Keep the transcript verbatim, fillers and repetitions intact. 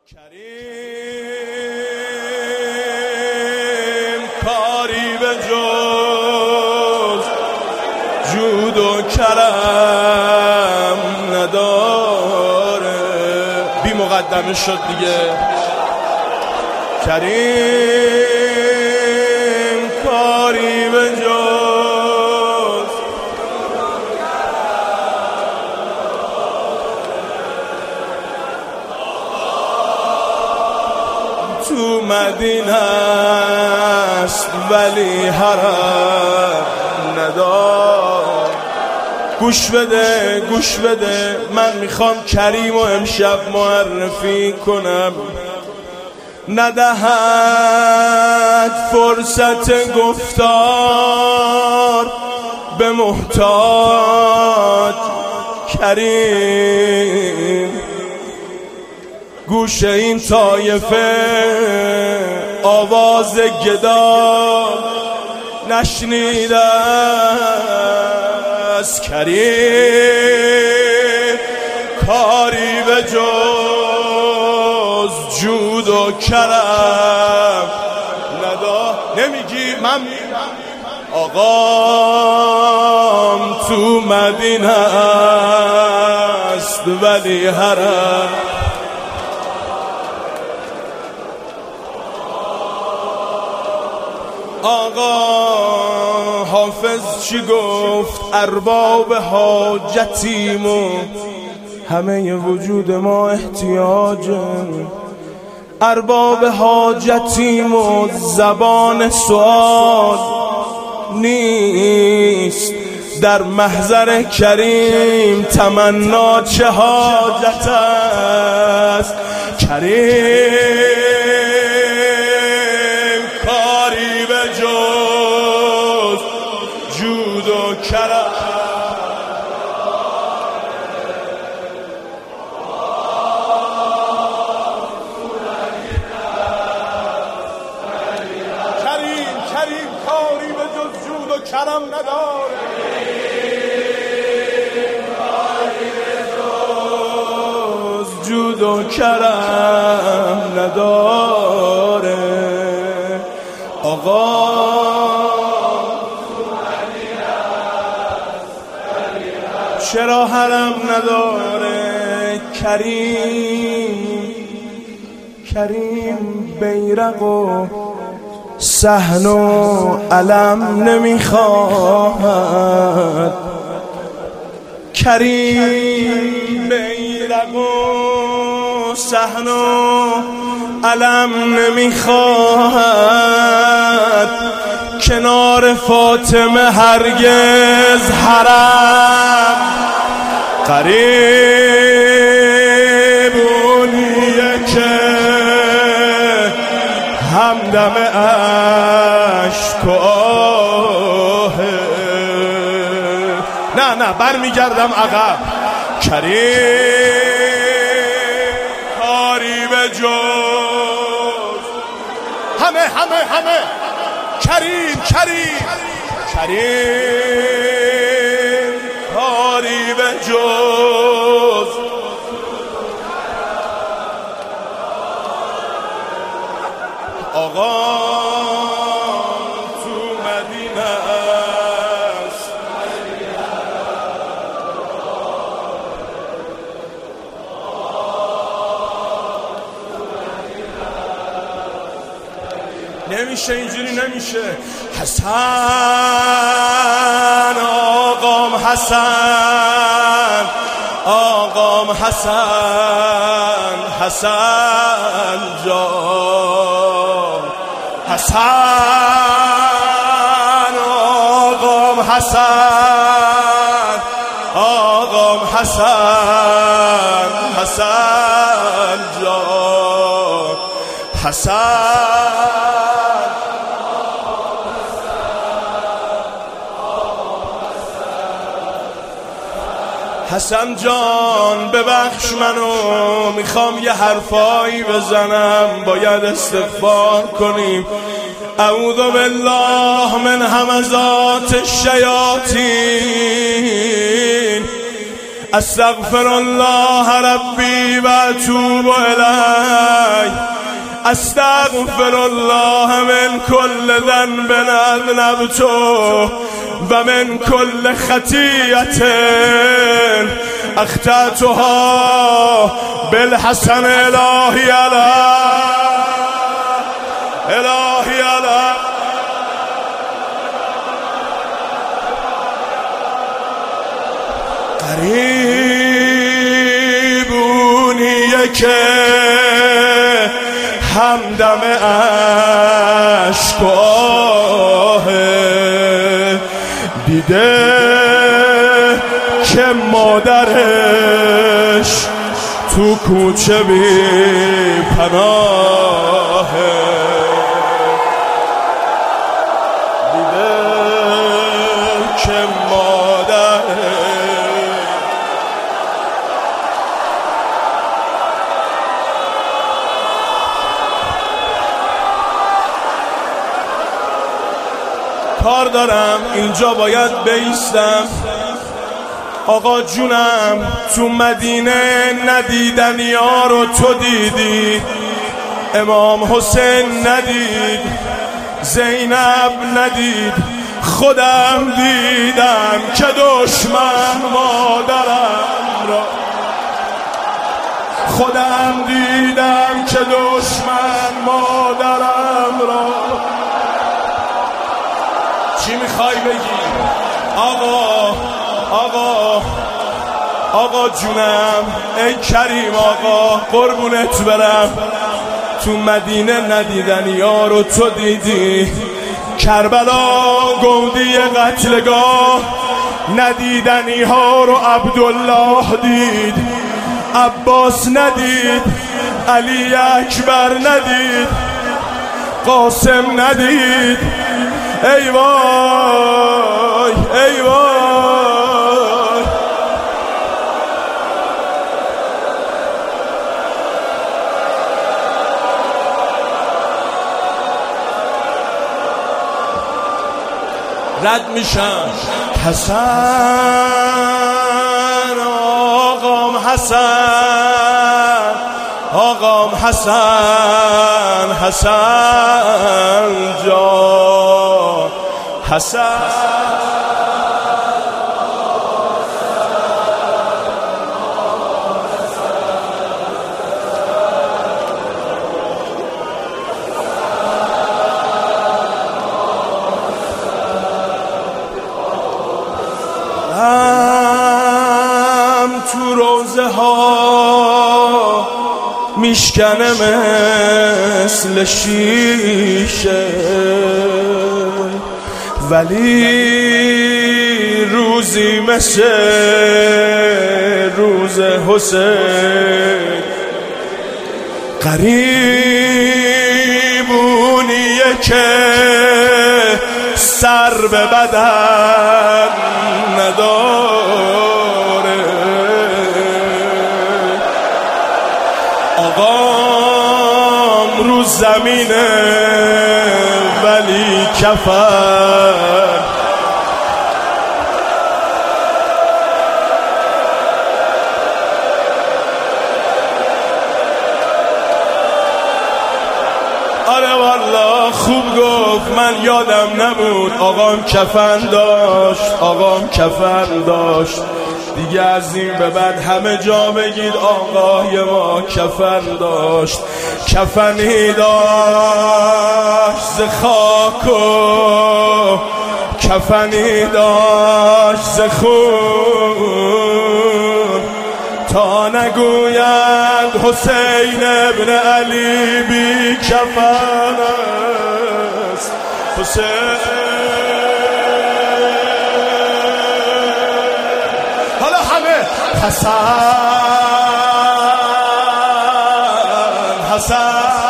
کریم کاری به جز جود و کرم نداره. بی مقدمه شد دیگه. کریم کاری به جز تو مدینه است ولی حرم ندار. گوش بده گوش بده، من میخوام کریم و امشب معرفی کنم. ندهد فرصت گفتار به محتاج کریم. گوش این طایفه آواز گدا نشنیده است. کریم کاری به جز جود و کرم ندار. نمیگی من آقام تو مدینه است ولی حرم. آقا حافظ چی گفت؟ ارباب حاجتیم و همه وجود ما احتیاجه. ارباب حاجتیم و زبان سوال نیست. در محضر کریم تمنا چه حاجت است. کریم کاری به جز جود و کرم. کریم کریم کاری به جز جود و کرم نداره. جود و کرم نداره. آقا چرا حرم نداره؟ کریم کریم بیرق و صحن و علم نمیخواهد. کریم بیرق و صحن و علم نمیخواهد. کنار فاطمه هرگز حرم. قریب اونیه که همدم عشق و آهه. نه نه برمیگردم عقب. کریم کاری به جز همه همه همه. کریم کریم کریم کاری به جز آقا تو مدینه است. نمیشه اینجوری نمیشه. حسن آقام حسن آقام حسن حسن جان. حسن آقام حسن آقام حسن حسن جان. حسن حسن جان ببخش منو، میخوام یه حرفایی بزنم، باید استغفار کنیم. اعوذ بالله من همزات الشیاطین، استغفر الله ربی و اتوب الیه. استغفر الله من كل ذنب اذنبته و من كل خطیئة اخطأتها بالحسن الهی علی الهی علی. قریبونیه که همدم اشکاه دیده که مادرش تو کوچه بی پناه دیده که مادرش کار دارم اینجا باید بیستم. آقا جونم تو مدینه ندیدنی ها رو تو دیدی، امام حسین ندید، زینب ندید، خودم دیدم که دشمن مادرم را، خودم دیدم که دشمن مادرم را. چی میخوای بگی؟ آقا آقا آقا جونم ای کریم آقا قربونت برم، تو مدینه ندیدنی ها رو تو دیدی، کربلا گودی قتلگاه ندیدنی ها رو عبدالله دید، عباس ندید، علی اکبر ندید، قاسم ندید. ای وای ای وای. رد میشم حسن آقام حسن آقام حسن حسن جان حسن هم تو روزه ها میشکنه مثل شیشه، ولی روزی مثل روز حسین قریبونیه که سر به بدن نداره. آقام رو زمینه ولی کفن آره والا خوب گفت، من یادم نبود آقام کفن داشت، آقام کفن داشت. دیگه از این به بعد همه جا بگید آقای ما کفن داشت. کفنی داشت ز خاک و کفنی داشت ز خون، تا نگویند حسین ابن علی بی کفن است. حسین حالا همه حسن حسن